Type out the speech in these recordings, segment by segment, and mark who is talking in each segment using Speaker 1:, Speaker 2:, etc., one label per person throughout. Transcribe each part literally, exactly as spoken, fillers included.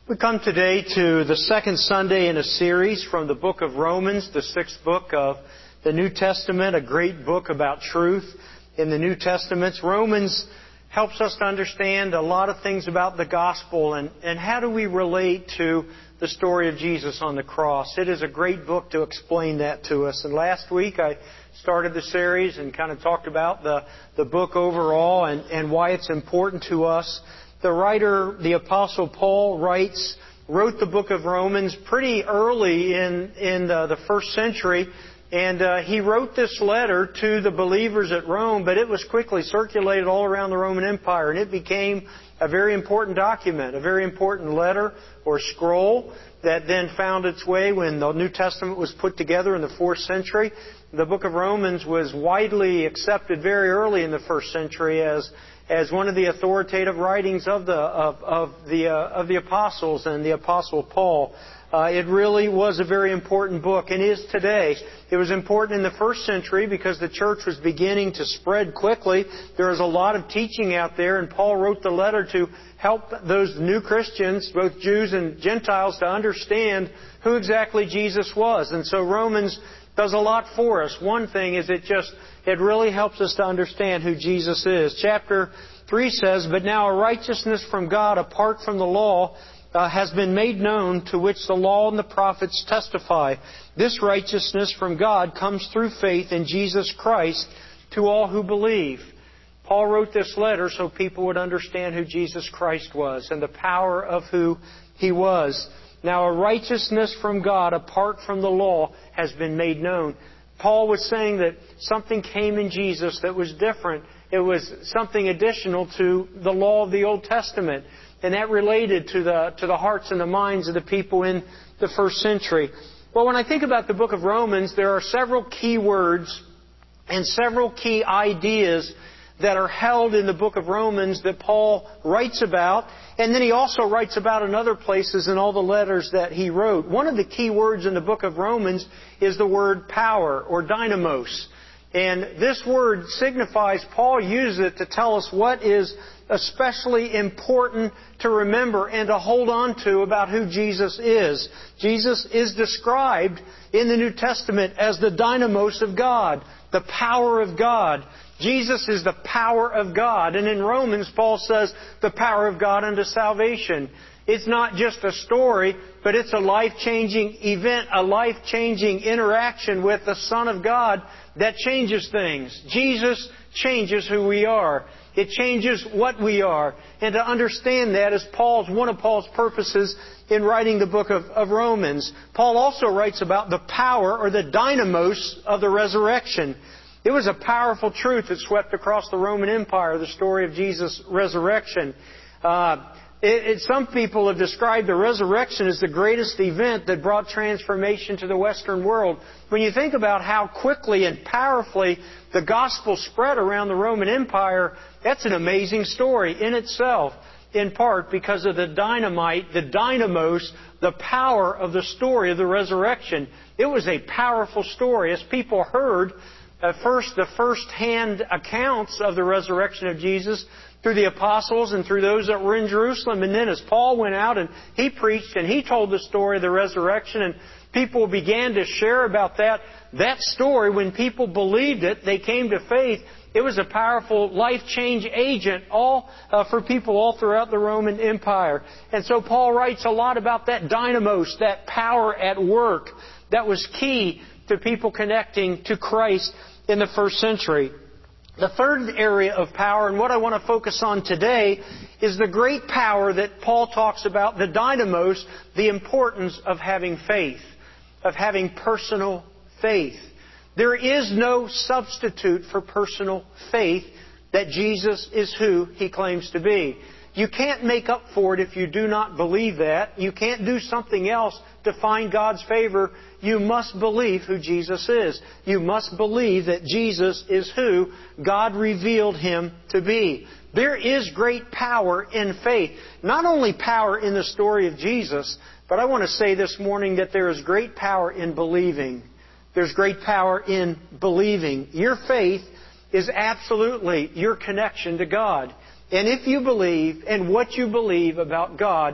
Speaker 1: We come today to the second Sunday in a series from the book of Romans, the sixth book of the New Testament, a great book about truth in the New Testament. Romans helps us to understand a lot of things about the gospel and, and how do we relate to the story of Jesus on the cross. It is a great book to explain that to us. And last week I started the series and kind of talked about the, the book overall and, and why it's important to us. The writer, the Apostle Paul, writes, wrote the book of Romans pretty early in, in the, the first century. And uh, he wrote this letter to the believers at Rome, but it was quickly circulated all around the Roman Empire. And it became a very important document, a very important letter or scroll that then found its way when the New Testament was put together in the fourth century. The book of Romans was widely accepted very early in the first century as as one of the authoritative writings of the of, of the uh, of the apostles and the Apostle Paul. Uh, it really was a very important book and is today. It was important in the first century because the church was beginning to spread quickly. There was a lot of teaching out there, and Paul wrote the letter to help those new Christians, both Jews and Gentiles, to understand who exactly Jesus was. And so Romans does a lot for us. One thing is it just, it really helps us to understand who Jesus is. Chapter three says, "But now a righteousness from God apart from the law uh, has been made known, to which the law and the prophets testify. This righteousness from God comes through faith in Jesus Christ to all who believe." Paul wrote this letter so people would understand who Jesus Christ was and the power of who He was. Now, a righteousness from God apart from the law has been made known. Paul was saying that something came in Jesus that was different. It was something additional to the law of the Old Testament. And that related to the, to the hearts and the minds of the people in the first century. Well, when I think about the book of Romans, there are several key words and several key ideas that are held in the book of Romans that Paul writes about. And then he also writes about in other places in all the letters that he wrote. One of the key words in the book of Romans is the word power or dynamos. And this word signifies, Paul uses it to tell us what is especially important to remember and to hold on to about who Jesus is. Jesus is described in the New Testament as the dynamos of God, the power of God. Jesus is the power of God. And in Romans, Paul says the power of God unto salvation. It's not just a story, but it's a life-changing event, a life-changing interaction with the Son of God that changes things. Jesus changes who we are. It changes what we are. And to understand that is Paul's one of Paul's purposes in writing the book of, of Romans. Paul also writes about the power or the dynamos of the resurrection. It was a powerful truth that swept across the Roman Empire, the story of Jesus' resurrection. Uh, it, it, some people have described the resurrection as the greatest event that brought transformation to the Western world. When you think about how quickly and powerfully the gospel spread around the Roman Empire, that's an amazing story in itself, in part because of the dynamite, the dynamos, the power of the story of the resurrection. It was a powerful story. As people heard At first, the first-hand accounts of the resurrection of Jesus through the apostles and through those that were in Jerusalem. And then as Paul went out and he preached and he told the story of the resurrection and people began to share about that, that story, when people believed it, they came to faith. It was a powerful life-change agent all uh, for people all throughout the Roman Empire. And so Paul writes a lot about that dynamos, that power at work that was key to people connecting to Christ in the first century. The third area of power, and what I want to focus on today, is the great power that Paul talks about, the dynamos, the importance of having faith, of having personal faith. There is no substitute for personal faith that Jesus is who He claims to be. You can't make up for it if you do not believe that. You can't do something else to find God's favor. You must believe who Jesus is. You must believe that Jesus is who God revealed Him to be. There is great power in faith. Not only power in the story of Jesus, but I want to say this morning that there is great power in believing. There's great power in believing. Your faith is absolutely your connection to God. And if you believe, and what you believe about God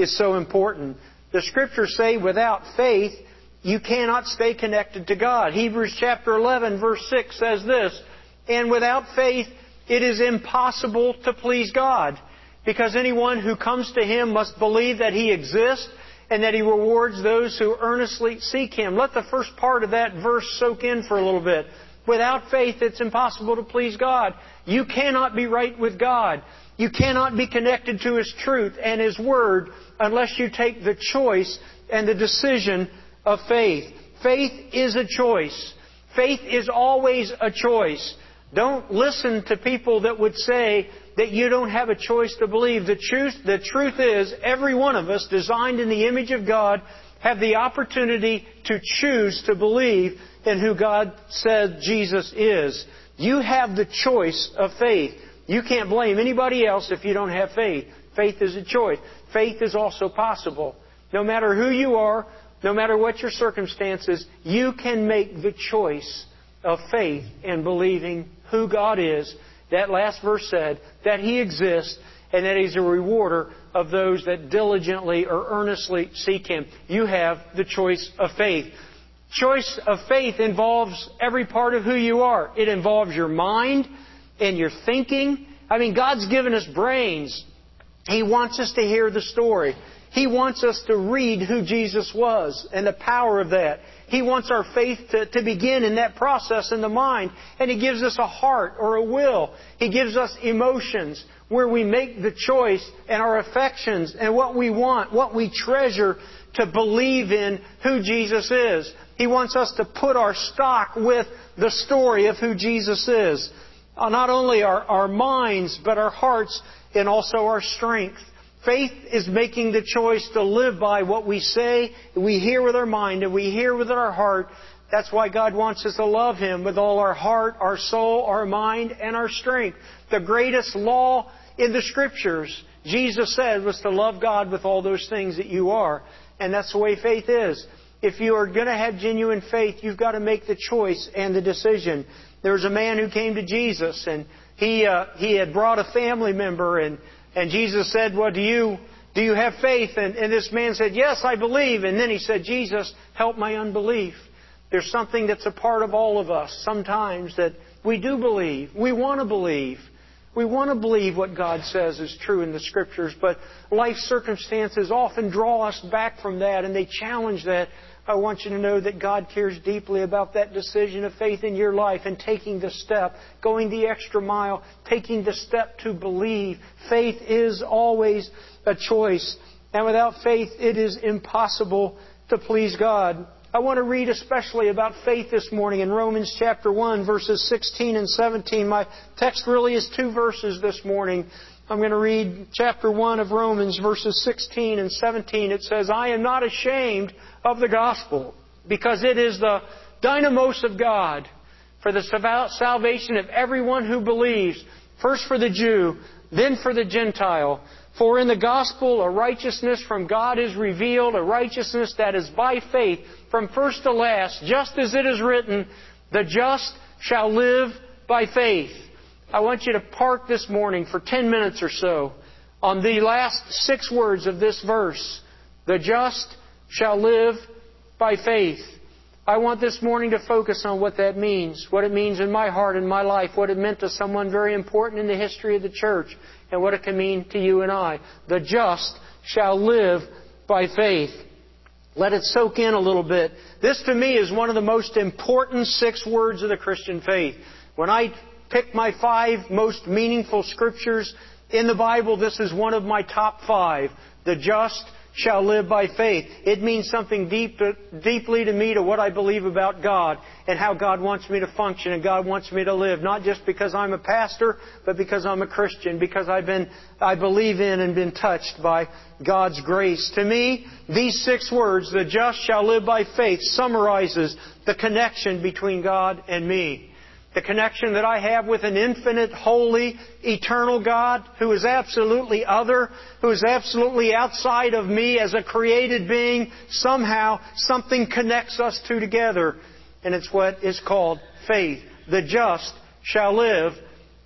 Speaker 1: is so important. The Scriptures say without faith, you cannot stay connected to God. Hebrews chapter eleven verse six says this, "And without faith, it is impossible to please God, because anyone who comes to Him must believe that He exists and that He rewards those who earnestly seek Him." Let the first part of that verse soak in for a little bit. Without faith, it's impossible to please God. You cannot be right with God. You cannot be connected to His truth and His Word unless you take the choice and the decision of faith. Faith is a choice. Faith is always a choice. Don't listen to people that would say that you don't have a choice to believe. The truth, the truth is, every one of us, designed in the image of God, have the opportunity to choose to believe in who God said Jesus is. You have the choice of faith. You can't blame anybody else if you don't have faith. Faith is a choice. Faith is also possible. No matter who you are, no matter what your circumstances, you can make the choice of faith in believing who God is. That last verse said that He exists and that He's a rewarder of those that diligently or earnestly seek Him. You have the choice of faith. Choice of faith involves every part of who you are. It involves your mind and your thinking. I mean, God's given us brains. He wants us to hear the story. He wants us to read who Jesus was and the power of that. He wants our faith to, to begin in that process in the mind. And He gives us a heart or a will. He gives us emotions where we make the choice and our affections and what we want, what we treasure to believe in who Jesus is. He wants us to put our stock with the story of who Jesus is. Not only our, our minds, but our hearts and also our strength. Faith is making the choice to live by what we say, we hear with our mind, and we hear with our heart. That's why God wants us to love Him with all our heart, our soul, our mind, and our strength. The greatest law in the Scriptures, Jesus said, was to love God with all those things that you are. And that's the way faith is. If you are going to have genuine faith, you've got to make the choice and the decision. There was a man who came to Jesus, and he uh, he had brought a family member, and And Jesus said, well, do you, do you have faith? And, and this man said, yes, I believe. And then he said, Jesus, help my unbelief. There's something that's a part of all of us sometimes that we do believe. We want to believe. We want to believe what God says is true in the Scriptures, but life circumstances often draw us back from that, and they challenge that. I want you to know that God cares deeply about that decision of faith in your life and taking the step, going the extra mile, taking the step to believe. Faith is always a choice. And without faith, it is impossible to please God. I want to read especially about faith this morning in Romans chapter one, verses sixteen and seventeen. My text really is two verses this morning. I'm going to read chapter one of Romans, verses sixteen and seventeen. It says, I am not ashamed of the gospel, because it is the dynamos of God for the salvation of everyone who believes, first for the Jew, then for the Gentile. For in the gospel a righteousness from God is revealed, a righteousness that is by faith from first to last, just as it is written, the just shall live by faith. I want you to park this morning for ten minutes or so on the last six words of this verse. The just shall live by faith. I want this morning to focus on what that means, what it means in my heart and my life, what it meant to someone very important in the history of the church, and what it can mean to you and I. The just shall live by faith. Let it soak in a little bit. This to me is one of the most important six words of the Christian faith. When I pick my five most meaningful Scriptures in the Bible, this is one of my top five. The just shall live by faith. It means something deep to, deeply to me to what I believe about God and how God wants me to function and God wants me to live. Not just because I'm a pastor, but because I'm a Christian, because I've been, I believe in and been touched by God's grace. To me, these six words, the just shall live by faith, summarizes the connection between God and me. The connection that I have with an infinite, holy, eternal God who is absolutely other, who is absolutely outside of me as a created being. Somehow, something connects us two together. And it's what is called faith. The just shall live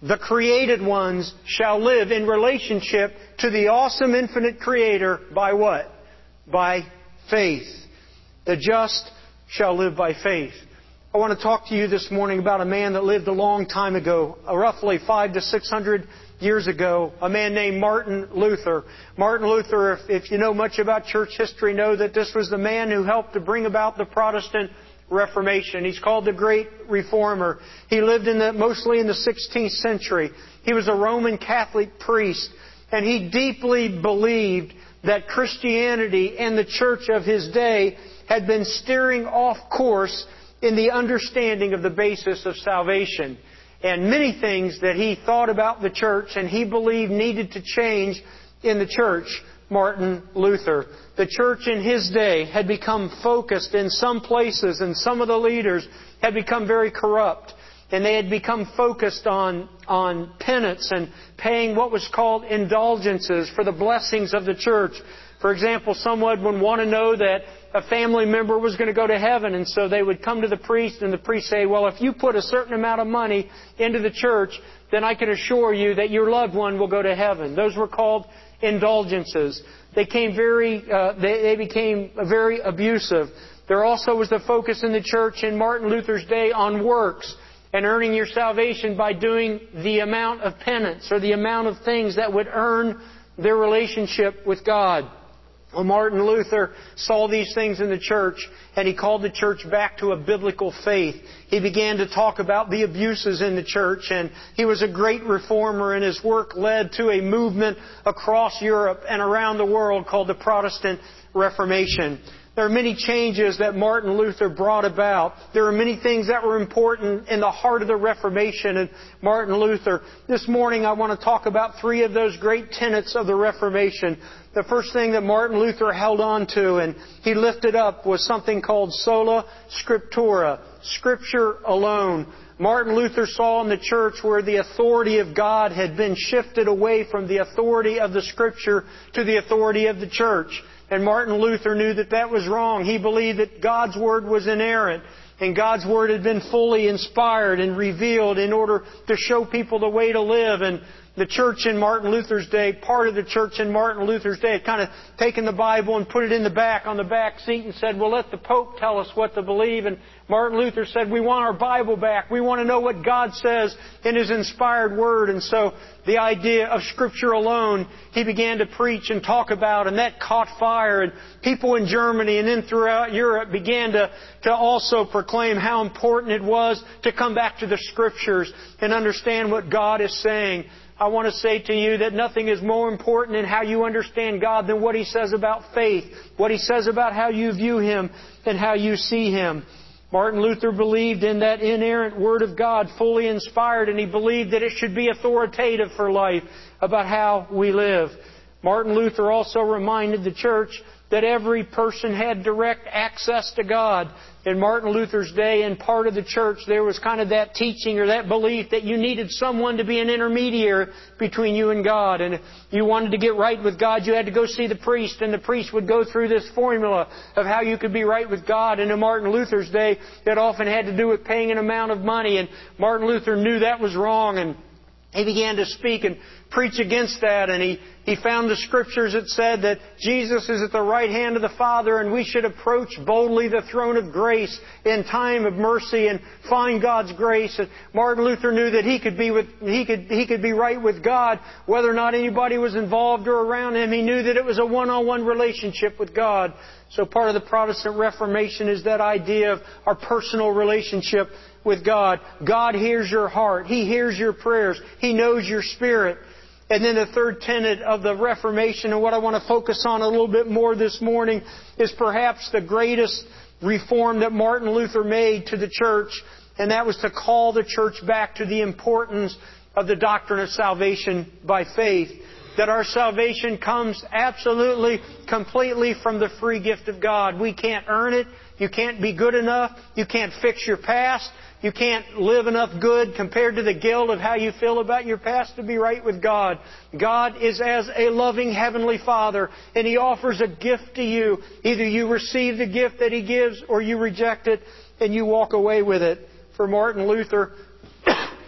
Speaker 1: the created ones shall live in relationship to the awesome infinite Creator by what? By faith. The just shall live by faith. I want to talk to you this morning about a man that lived a long time ago, roughly five to six hundred years ago, a man named Martin Luther. Martin Luther, if, if you know much about church history, know that this was the man who helped to bring about the Protestant Reformation. He's called the Great Reformer. He lived in the, mostly in the sixteenth century. He was a Roman Catholic priest, and he deeply believed that Christianity and the church of his day had been steering off course in the understanding of the basis of salvation. And many things that he thought about the church and he believed needed to change in the church, Martin Luther. The church in his day had become focused in some places, and some of the leaders had become very corrupt. And they had become focused on, on penance and paying what was called indulgences for the blessings of the church. For example, someone would want to know that a family member was going to go to heaven, and so they would come to the priest, and the priest say, well, if you put a certain amount of money into the church, then I can assure you that your loved one will go to heaven. Those were called indulgences. They came very, uh, they, they became very abusive. There also was the focus in the church in Martin Luther's day on works and earning your salvation by doing the amount of penance or the amount of things that would earn their relationship with God. Well, Martin Luther saw these things in the church, and he called the church back to a biblical faith. He began to talk about the abuses in the church, and he was a great reformer, and his work led to a movement across Europe and around the world called the Protestant Reformation. There are many changes that Martin Luther brought about. There are many things that were important in the heart of the Reformation and Martin Luther. This morning I want to talk about three of those great tenets of the Reformation. The first thing that Martin Luther held on to and he lifted up was something called sola scriptura, Scripture alone. Martin Luther saw in the church where the authority of God had been shifted away from the authority of the Scripture to the authority of the church. And Martin Luther knew that that was wrong. He believed that God's Word was inerrant and God's Word had been fully inspired and revealed in order to show people the way to live. And the church in Martin Luther's day, part of the church in Martin Luther's day, had kind of taken the Bible and put it in the back, on the back seat, and said, well, let the Pope tell us what to believe. And Martin Luther said, we want our Bible back. We want to know what God says in His inspired Word. And so the idea of Scripture alone, he began to preach and talk about, and that caught fire. And people in Germany and then throughout Europe began to, to also proclaim how important it was to come back to the Scriptures and understand what God is saying. I want to say to you that nothing is more important in how you understand God than what He says about faith, what He says about how you view Him and how you see Him. Martin Luther believed in that inerrant Word of God, fully inspired, and he believed that it should be authoritative for life about how we live. Martin Luther also reminded the church that every person had direct access to God. In Martin Luther's day, in part of the church, there was kind of that teaching or that belief that you needed someone to be an intermediary between you and God. And if you wanted to get right with God, you had to go see the priest, and the priest would go through this formula of how you could be right with God. And in Martin Luther's day, it often had to do with paying an amount of money, and Martin Luther knew that was wrong, and he began to speak and preach against that, and he, he found the Scriptures that said that Jesus is at the right hand of the Father, and we should approach boldly the throne of grace in time of mercy and find God's grace. And Martin Luther knew that he could be with he could he could be right with God whether or not anybody was involved or around him. He knew that it was a one-on-one relationship with God. So part of the Protestant Reformation is that idea of our personal relationship with God. God hears your heart. He hears your prayers. He knows your spirit. And then the third tenet of the Reformation, and what I want to focus on a little bit more this morning, is perhaps the greatest reform that Martin Luther made to the church, and that was to call the church back to the importance of the doctrine of salvation by faith. That our salvation comes absolutely, completely from the free gift of God. We can't earn it. You can't be good enough. You can't fix your past. You can't live enough good compared to the guilt of how you feel about your past to be right with God. God is as a loving Heavenly Father, and He offers a gift to you. Either you receive the gift that He gives, or you reject it and you walk away with it. For Martin Luther,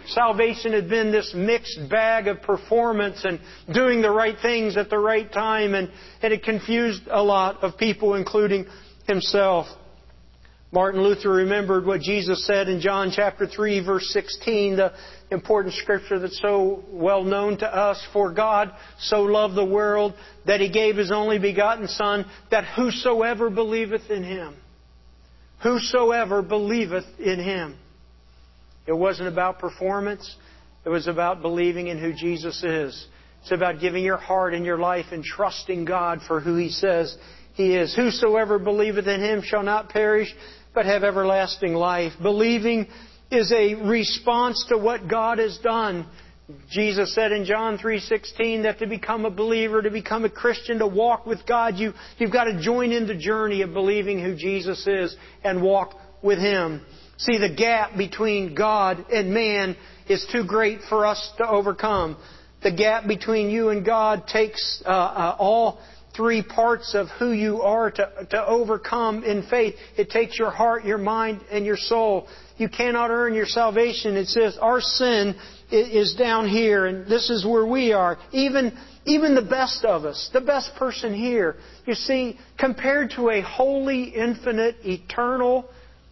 Speaker 1: Salvation had been this mixed bag of performance and doing the right things at the right time, and, and it confused a lot of people, including himself. Martin Luther remembered what Jesus said in John chapter three, verse sixteen, the important scripture that's so well known to us. For God so loved the world that He gave His only begotten Son, that whosoever believeth in Him, whosoever believeth in Him. It wasn't about performance. It was about believing in who Jesus is. It's about giving your heart and your life and trusting God for who He says He is. Whosoever believeth in Him shall not perish, but have everlasting life. Believing is a response to what God has done. Jesus said in John three sixteen that to become a believer, to become a Christian, to walk with God, you, you've got to join in the journey of believing who Jesus is and walk with Him. See, the gap between God and man is too great for us to overcome. The gap between you and God takes uh, uh, all three parts of who you are to, to overcome in faith. It takes your heart, your mind, and your soul. You cannot earn your salvation. It says our sin is down here, and this is where we are. Even, even the best of us, the best person here, you see, compared to a holy, infinite, eternal,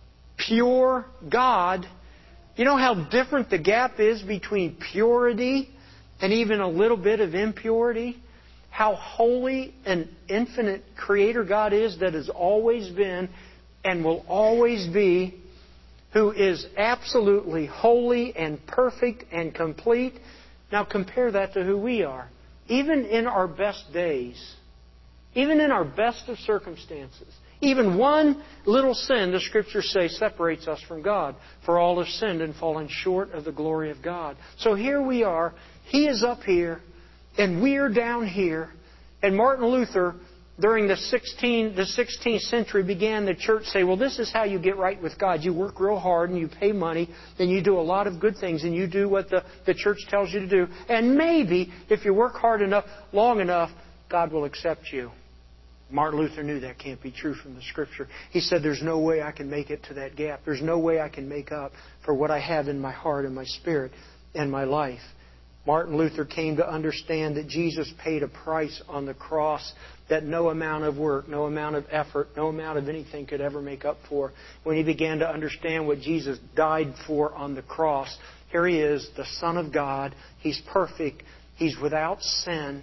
Speaker 1: pure God, you know how different the gap is between purity and even a little bit of impurity? How holy and infinite Creator God is, that has always been and will always be, who is absolutely holy and perfect and complete. Now compare that to who we are. Even in our best days, even in our best of circumstances, even one little sin, the Scriptures say, separates us from God. For all have sinned and fallen short of the glory of God. So here we are. He is up here, and we're down here. And Martin Luther, during the sixteenth, the sixteenth century, began the church say, well, this is how you get right with God. You work real hard and you pay money and you do a lot of good things and you do what the, the church tells you to do. And maybe, if you work hard enough, long enough, God will accept you. Martin Luther knew that can't be true from the Scripture. He said, there's no way I can make it to that gap. There's no way I can make up for what I have in my heart and my spirit and my life. Martin Luther came to understand that Jesus paid a price on the cross that no amount of work, no amount of effort, no amount of anything could ever make up for. When he began to understand what Jesus died for on the cross, here He is, the Son of God. He's perfect. He's without sin.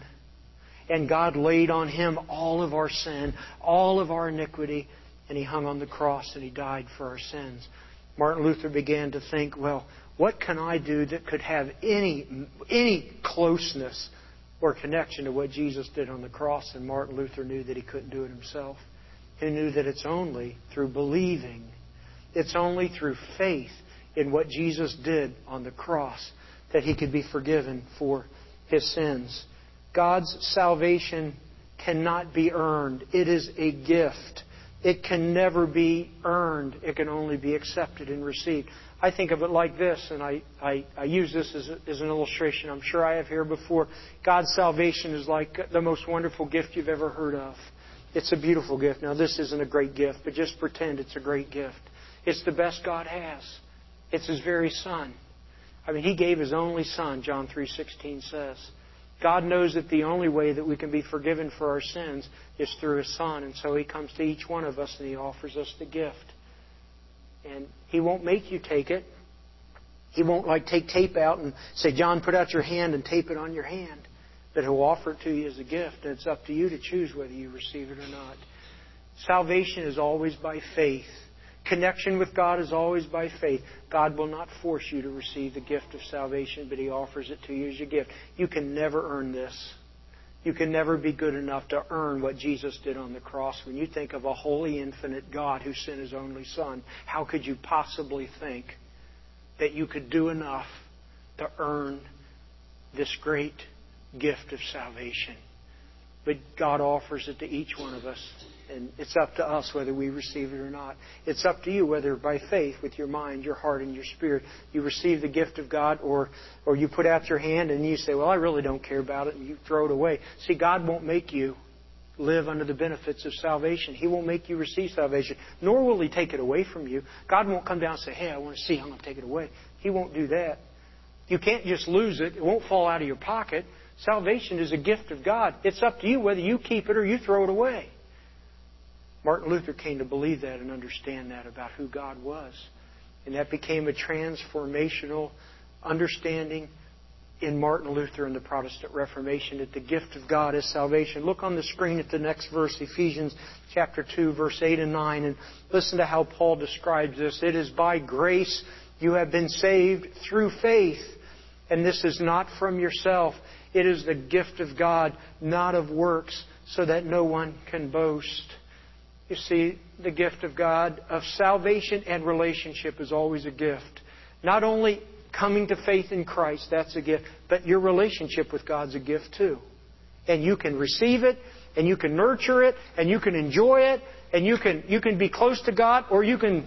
Speaker 1: And God laid on Him all of our sin, all of our iniquity, and He hung on the cross and He died for our sins. Martin Luther began to think, well, what can I do that could have any, any closeness or connection to what Jesus did on the cross? And Martin Luther knew that he couldn't do it himself. He knew that it's only through believing, it's only through faith in what Jesus did on the cross that he could be forgiven for his sins. God's salvation cannot be earned. It is a gift. It can never be earned. It can only be accepted and received. I think of it like this, and I, I, I use this as, a, as an illustration. I'm sure I have here before. God's salvation is like the most wonderful gift you've ever heard of. It's a beautiful gift. Now, this isn't a great gift, but just pretend it's a great gift. It's the best God has. It's His very Son. I mean, He gave His only Son, John three sixteen says. God knows that the only way that we can be forgiven for our sins is through His Son. And so He comes to each one of us and He offers us the gift. And He won't make you take it. He won't like take tape out and say, John, put out your hand and tape it on your hand. But He'll offer it to you as a gift. And it's up to you to choose whether you receive it or not. Salvation is always by faith. Connection with God is always by faith. God will not force you to receive the gift of salvation, but He offers it to you as a gift. You can never earn this. You can never be good enough to earn what Jesus did on the cross. When you think of a holy, infinite God who sent His only Son, how could you possibly think that you could do enough to earn this great gift of salvation? But God offers it to each one of us. And it's up to us whether we receive it or not. It's up to you whether by faith, with your mind, your heart, and your spirit, you receive the gift of God, or, or you put out your hand and you say, well, I really don't care about it, and you throw it away. See, God won't make you live under the benefits of salvation. He won't make you receive salvation, nor will He take it away from you. God won't come down and say, hey, I want to see, I'm going to take it away. He won't do that. You can't just lose it. It won't fall out of your pocket. Salvation is a gift of God. It's up to you whether you keep it or you throw it away. Martin Luther came to believe that and understand that about who God was. And that became a transformational understanding in Martin Luther and the Protestant Reformation, that the gift of God is salvation. Look on the screen at the next verse, Ephesians chapter two, verse eight and nine, and listen to how Paul describes this. It is by grace you have been saved through faith, and this is not from yourself. It is the gift of God, not of works, so that no one can boast. You see, the gift of God, of salvation and relationship, is always a gift. Not only coming to faith in Christ, that's a gift, but your relationship with God's a gift too. And you can receive it, and you can nurture it, and you can enjoy it, and you can you can be close to God, or you can,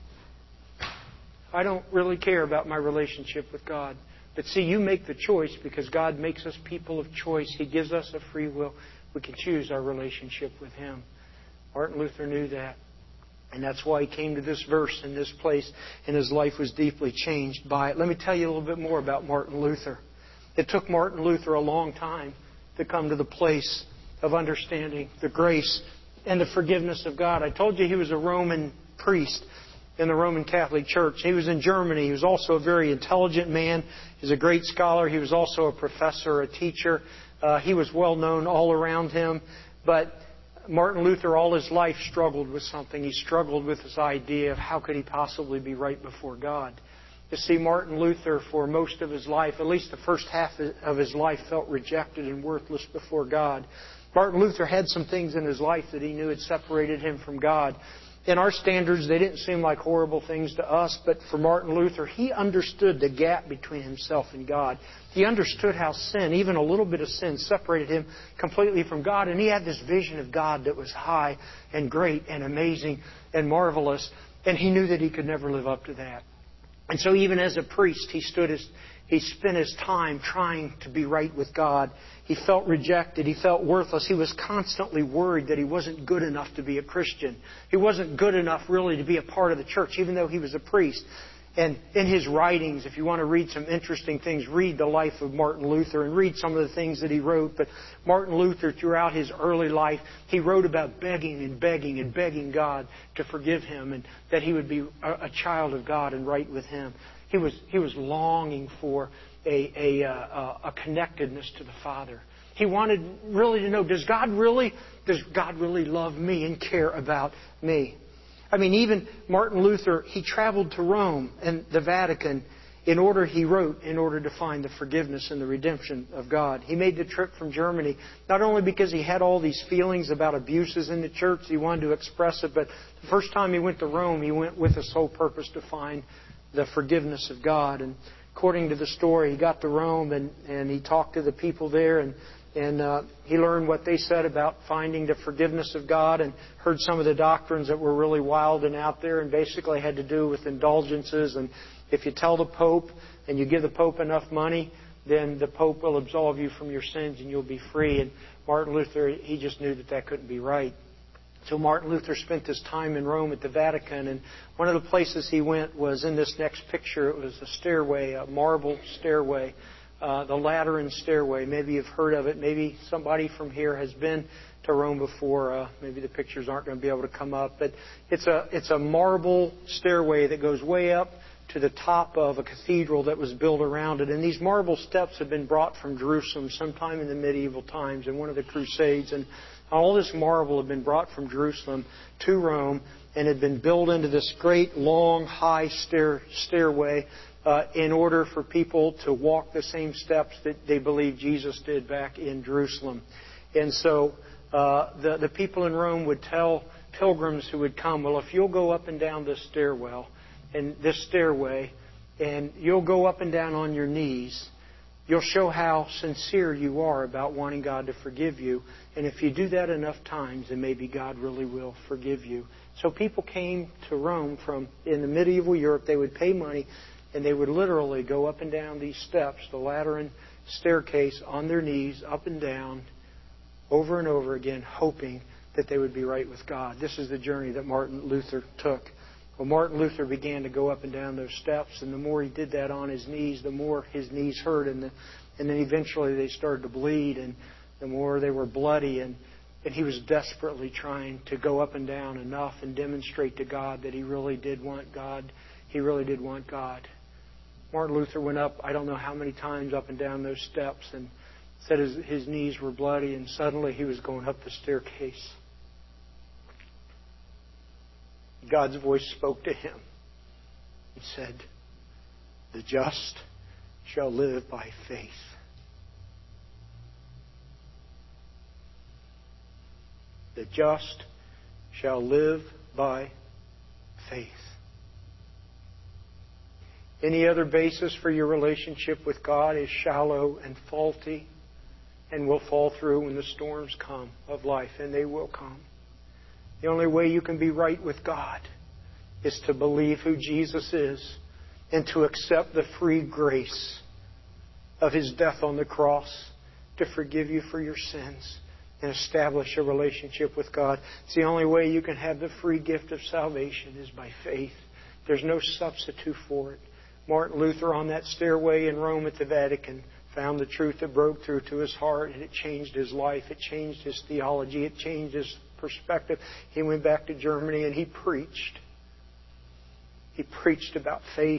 Speaker 1: I don't really care about my relationship with God. But see, you make the choice, because God makes us people of choice. He gives us a free will. We can choose our relationship with Him. Martin Luther knew that. And that's why he came to this verse in this place, and his life was deeply changed by it. Let me tell you a little bit more about Martin Luther. It took Martin Luther a long time to come to the place of understanding the grace and the forgiveness of God. I told you he was a Roman priest in the Roman Catholic Church. He was in Germany. He was also a very intelligent man. He was a great scholar. He was also a professor, a teacher. Uh, he was well known all around him. But Martin Luther, all his life, struggled with something. He struggled with this idea of how could he possibly be right before God. You see, Martin Luther, for most of his life, at least the first half of his life, felt rejected and worthless before God. Martin Luther had some things in his life that he knew had separated him from God. In our standards, they didn't seem like horrible things to us, but for Martin Luther, he understood the gap between himself and God. He understood how sin, even a little bit of sin, separated him completely from God. And he had this vision of God that was high and great and amazing and marvelous. And he knew that he could never live up to that. And so even as a priest, he stood his, he spent his time trying to be right with God. He felt rejected. He felt worthless. He was constantly worried that he wasn't good enough to be a Christian. He wasn't good enough really to be a part of the church, even though he was a priest. And in his writings, if you want to read some interesting things, read the life of Martin Luther and read some of the things that he wrote. But Martin Luther, throughout his early life, he wrote about begging and begging and begging God to forgive him and that he would be a, a child of God and right with Him. He was he was longing for a, a, a, a connectedness to the Father. He wanted really to know, does God really, does God really love me and care about me? I mean, even Martin Luther, he traveled to Rome and the Vatican in order, he wrote, in order to find the forgiveness and the redemption of God. He made the trip from Germany, not only because he had all these feelings about abuses in the church, he wanted to express it, but the first time he went to Rome, he went with the sole purpose to find the forgiveness of God. And according to the story, he got to Rome and, and he talked to the people there, and And uh, he learned what they said about finding the forgiveness of God, and heard some of the doctrines that were really wild and out there, and basically had to do with indulgences. And if you tell the Pope and you give the Pope enough money, then the Pope will absolve you from your sins and you'll be free. And Martin Luther, he just knew that that couldn't be right. So Martin Luther spent his time in Rome at the Vatican, and one of the places he went was in this next picture. It was a stairway, a marble stairway. Uh, the Lateran stairway. Maybe you've heard of it. Maybe somebody from here has been to Rome before. Uh, maybe the pictures aren't going to be able to come up. But it's a it's a marble stairway that goes way up to the top of a cathedral that was built around it. And these marble steps have been brought from Jerusalem sometime in the medieval times in one of the Crusades. And all this marble had been brought from Jerusalem to Rome and had been built into this great, long, high stair stairway. Uh, in order for people to walk the same steps that they believed Jesus did back in Jerusalem. And so uh, the, the people in Rome would tell pilgrims who would come, well, if you'll go up and down this stairwell and this stairway, and you'll go up and down on your knees, you'll show how sincere you are about wanting God to forgive you. And if you do that enough times, then maybe God really will forgive you. So people came to Rome from in the medieval Europe. They would pay money, and they would literally go up and down these steps, the Lateran staircase, on their knees, up and down, over and over again, hoping that they would be right with God. This is the journey that Martin Luther took. Well, Martin Luther began to go up and down those steps, and the more he did that on his knees, the more his knees hurt, and, the, and then eventually they started to bleed, and the more they were bloody, and, and he was desperately trying to go up and down enough and demonstrate to God that he really did want God. He really did want God. Martin Luther went up, I don't know how many times up and down those steps, and said his, his knees were bloody, and suddenly he was going up the staircase. God's voice spoke to him and said, "The just shall live by faith." The just shall live by faith. Any other basis for your relationship with God is shallow and faulty and will fall through when the storms come of life, and they will come. The only way you can be right with God is to believe who Jesus is and to accept the free grace of His death on the cross to forgive you for your sins and establish a relationship with God. It's the only way you can have the free gift of salvation is by faith. There's no substitute for it. Martin Luther on that stairway in Rome at the Vatican found the truth that broke through to his heart, and it changed his life. It changed his theology. It changed his perspective. He went back to Germany and he preached. He preached about faith.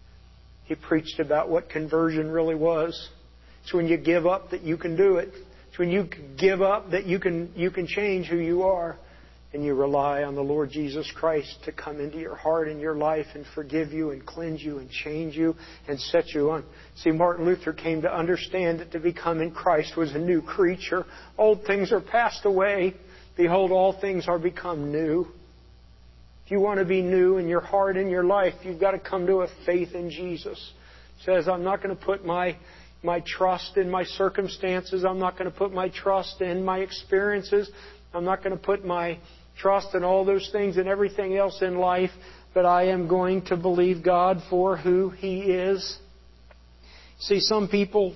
Speaker 1: He preached about what conversion really was. It's when you give up that you can do it. It's when you give up that you can you can change who you are. And you rely on the Lord Jesus Christ to come into your heart and your life and forgive you and cleanse you and change you and set you on. See, Martin Luther came to understand that to become in Christ was a new creature. Old things are passed away. Behold, all things are become new. If you want to be new in your heart and your life, you've got to come to a faith in Jesus. It says, I'm not going to put my, my trust in my circumstances. I'm not going to put my trust in my experiences. I'm not going to put my trust in all those things and everything else in life, but I am going to believe God for who He is. See, some people,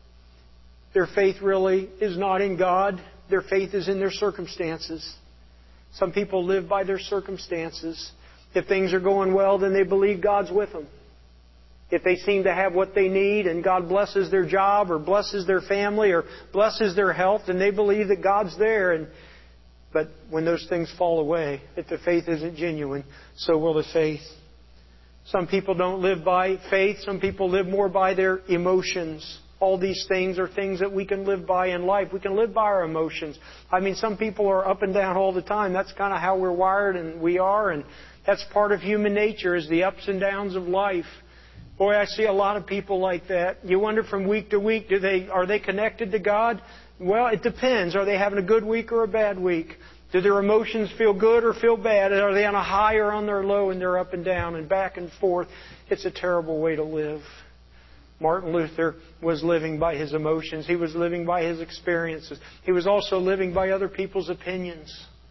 Speaker 1: their faith really is not in God. Their faith is in their circumstances. Some people live by their circumstances. If things are going well, then they believe God's with them. If they seem to have what they need and God blesses their job or blesses their family or blesses their health, then they believe that God's there. And But when those things fall away, if the faith isn't genuine, so will the faith. Some people don't live by faith. Some people live more by their emotions. All these things are things that we can live by in life. We can live by our emotions. I mean, some people are up and down all the time. That's kind of how we're wired and we are. And that's part of human nature is the ups and downs of life. Boy, I see a lot of people like that. You wonder from week to week, do they are they connected to God? Well, it depends. Are they having a good week or a bad week? Do their emotions feel good or feel bad? Are they on a high or on their low and they're up and down and back and forth? It's a terrible way to live. Martin Luther was living by his emotions. He was living by his experiences. He was also living by other people's opinions.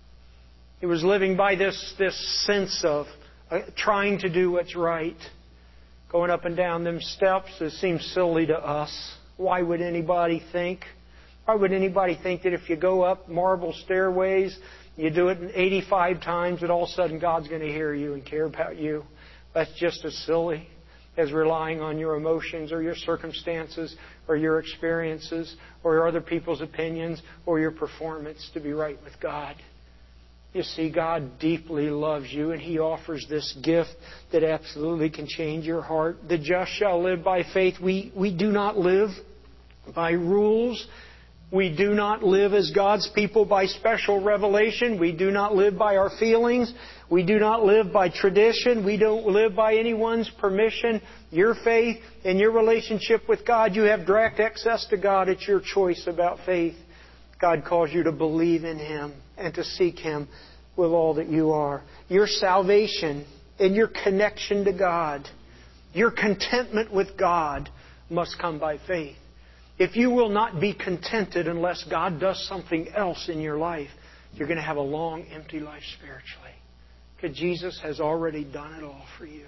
Speaker 1: He was living by this, this sense of uh, trying to do what's right. Going up and down them steps, it seems silly to us. Why would anybody think? Why would anybody think that if you go up marble stairways, you do it eighty-five times, that all of a sudden God's going to hear you and care about you? That's just as silly as relying on your emotions or your circumstances or your experiences or your other people's opinions or your performance to be right with God. You see, God deeply loves you and He offers this gift that absolutely can change your heart. The just shall live by faith. We, we do not live by rules. We do not live as God's people by special revelation. We do not live by our feelings. We do not live by tradition. We don't live by anyone's permission. Your faith and your relationship with God, you have direct access to God. It's your choice about faith. God calls you to believe in Him and to seek Him with all that you are. Your salvation and your connection to God, your contentment with God must come by faith. If you will not be contented unless God does something else in your life, you're going to have a long, empty life spiritually. Because Jesus has already done it all for you.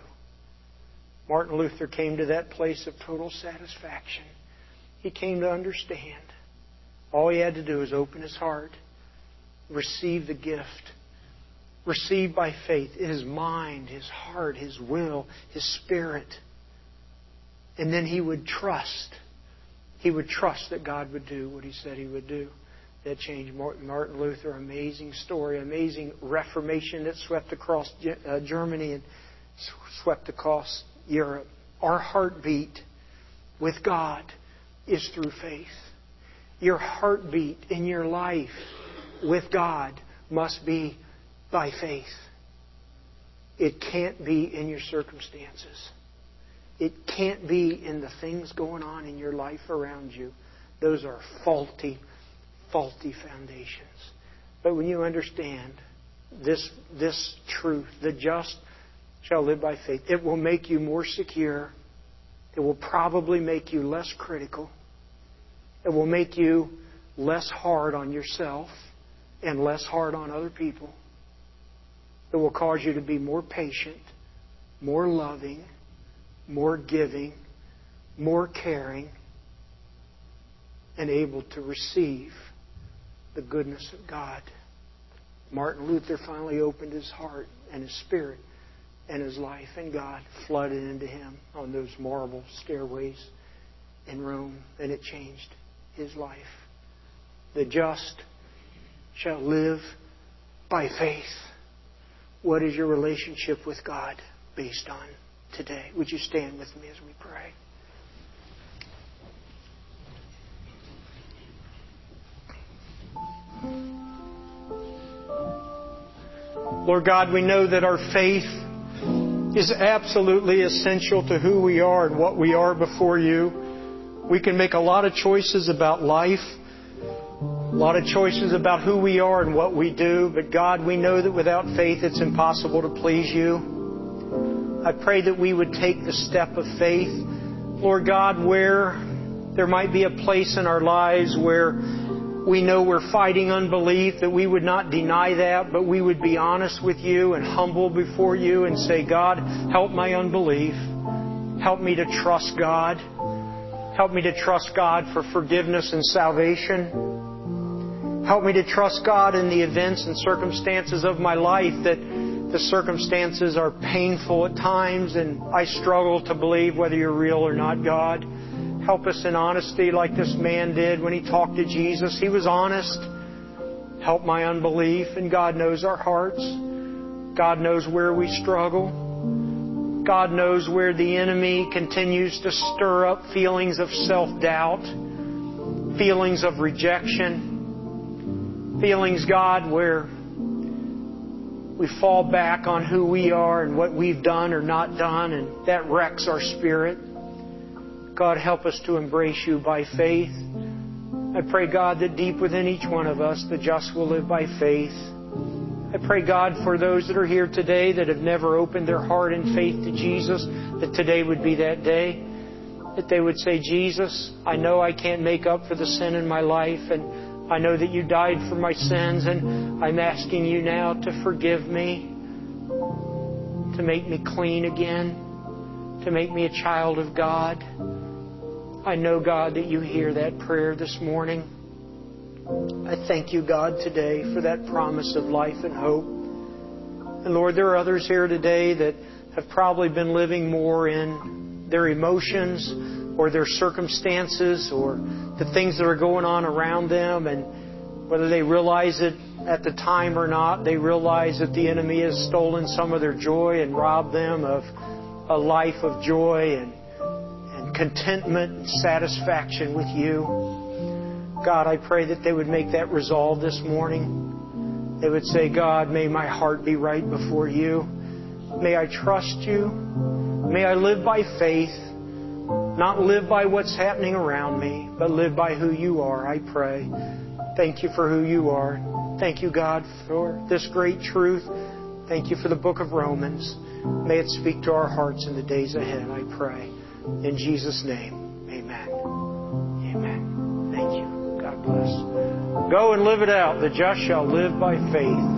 Speaker 1: Martin Luther came to that place of total satisfaction. He came to understand. All he had to do was open his heart, receive the gift received by faith, his mind, his heart, his will, his spirit. And then he would trust. He would trust that God would do what He said He would do. That changed Martin Luther. Amazing story. Amazing Reformation that swept across Germany and swept across Europe. Our heartbeat with God is through faith. Your heartbeat in your life with God must be by faith. It can't be in your circumstances. It can't be in the things going on in your life around you. Those are faulty, faulty foundations. But when you understand this, this truth, the just shall live by faith, it will make you more secure. It will probably make you less critical. It will make you less hard on yourself and less hard on other people. It will cause you to be more patient, more loving, more giving, more caring, and able to receive the goodness of God. Martin Luther finally opened his heart and his spirit and his life, and God flooded into him on those marble stairways in Rome, and it changed his life. The just shall live by faith. What is your relationship with God based on today? Would you stand with me as we pray? Lord God, we know that our faith is absolutely essential to who we are and what we are before You. We can make a lot of choices about life, a lot of choices about who we are and what we do, but God, we know that without faith it's impossible to please You. I pray that we would take the step of faith, Lord God, where there might be a place in our lives where we know we're fighting unbelief, that we would not deny that, but we would be honest with You and humble before You and say, God, help my unbelief. Help me to trust God. Help me to trust God for forgiveness and salvation. Help me to trust God in the events and circumstances of my life, that the circumstances are painful at times and I struggle to believe whether You're real or not, God. Help us in honesty like this man did when he talked to Jesus. He was honest. Help my unbelief. And God knows our hearts. God knows where we struggle. God knows where the enemy continues to stir up feelings of self-doubt, feelings of rejection, feelings, God, where we fall back on who we are and what we've done or not done, and that wrecks our spirit. God, help us to embrace You by faith. I pray, God, that deep within each one of us, the just will live by faith. I pray, God, for those that are here today that have never opened their heart in faith to Jesus, that today would be that day. That they would say, Jesus, I know I can't make up for the sin in my life, and I know that You died for my sins, and I'm asking You now to forgive me, to make me clean again, to make me a child of God. I know, God, that You hear that prayer this morning. I thank You, God, today for that promise of life and hope. And Lord, there are others here today that have probably been living more in their emotions or their circumstances or the things that are going on around them. And whether they realize it at the time or not, they realize that the enemy has stolen some of their joy and robbed them of a life of joy and contentment and satisfaction with You. God, I pray that they would make that resolve this morning. They would say, God, may my heart be right before You. May I trust You. May I live by faith, not live by what's happening around me, but live by who You are, I pray. Thank You for who You are. Thank You, God, for this great truth. Thank You for the book of Romans. May it speak to our hearts in the days ahead, I pray. In Jesus' name, amen. Amen. Thank You. God bless. Go and live it out. The just shall live by faith.